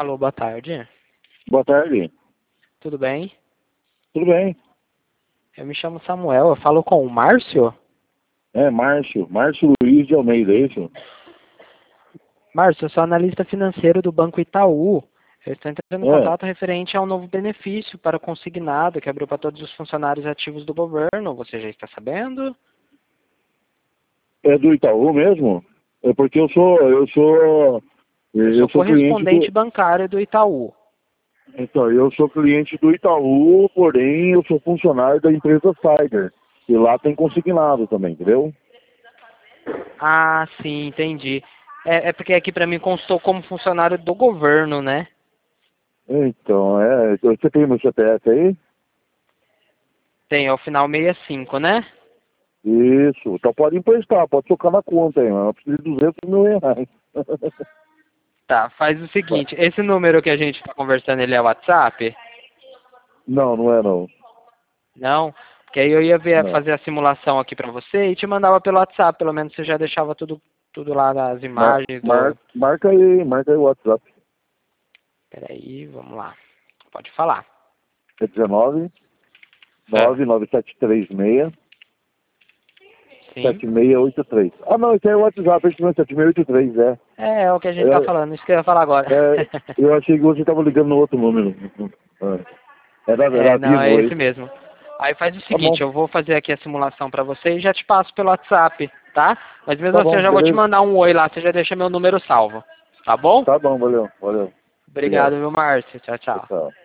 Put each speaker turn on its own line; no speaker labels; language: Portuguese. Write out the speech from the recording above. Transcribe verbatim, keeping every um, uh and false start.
Alô, boa tarde.
Boa tarde.
Tudo bem?
Tudo bem?
Eu me chamo Samuel, eu falo com o Márcio?
É, Márcio. Márcio Luiz de Almeida, é isso?
Márcio, eu sou analista financeiro do Banco Itaú. Eu estou entrando em
É,
contato referente ao novo benefício para o consignado que abriu para todos os funcionários ativos do governo. Você já está sabendo?
é do Itaú mesmo? É porque eu sou, eu sou,
Eu sou
eu sou cliente
correspondente
do,
bancário do Itaú.
então, eu sou cliente do Itaú, porém eu sou funcionário da empresa Cyber. E lá tem consignado também, entendeu?
Ah, sim, entendi. É, é porque aqui para mim constou como funcionário do governo, né?
Então, é, você tem meu C P F aí?
Tem, é o final sessenta e cinco, né?
Isso, então pode emprestar, pode tocar na conta aí, mas eu preciso de duzentos mil reais.
Tá, faz o seguinte, esse número que a gente está conversando, ele é WhatsApp?
Não, não é não.
Não? Porque aí eu ia ver,
Não.
fazer a simulação aqui pra você e te mandava pelo WhatsApp, pelo menos você já deixava tudo, tudo lá nas
Mar,
imagens
mar,
do...
marca aí, marca aí o WhatsApp.
Peraí, vamos lá. Pode falar.
É dezenove,
Ah,
nove nove sete três seis,
sim.
sete seis oito três. Ah, não, esse aí é o WhatsApp, esse não é sete seis oito três, é.
É, é o que a gente tá
É,
falando, isso que eu ia falar agora.
é, eu achei que você estava ligando no outro número. É, era,
É,
era
não, é
vivo
esse
aí.
mesmo. Aí faz o
Tá bom,
seguinte, eu vou fazer aqui a simulação pra você e já te passo pelo WhatsApp, tá? Mas mesmo
tá
assim eu
bom,
já vou te
beleza.
mandar um oi lá, você já deixa meu número salvo. Tá bom?
Tá bom, valeu, valeu.
Obrigado,
Obrigado.
viu, Márcio? Tchau,
Tchau,
tchau.
tchau.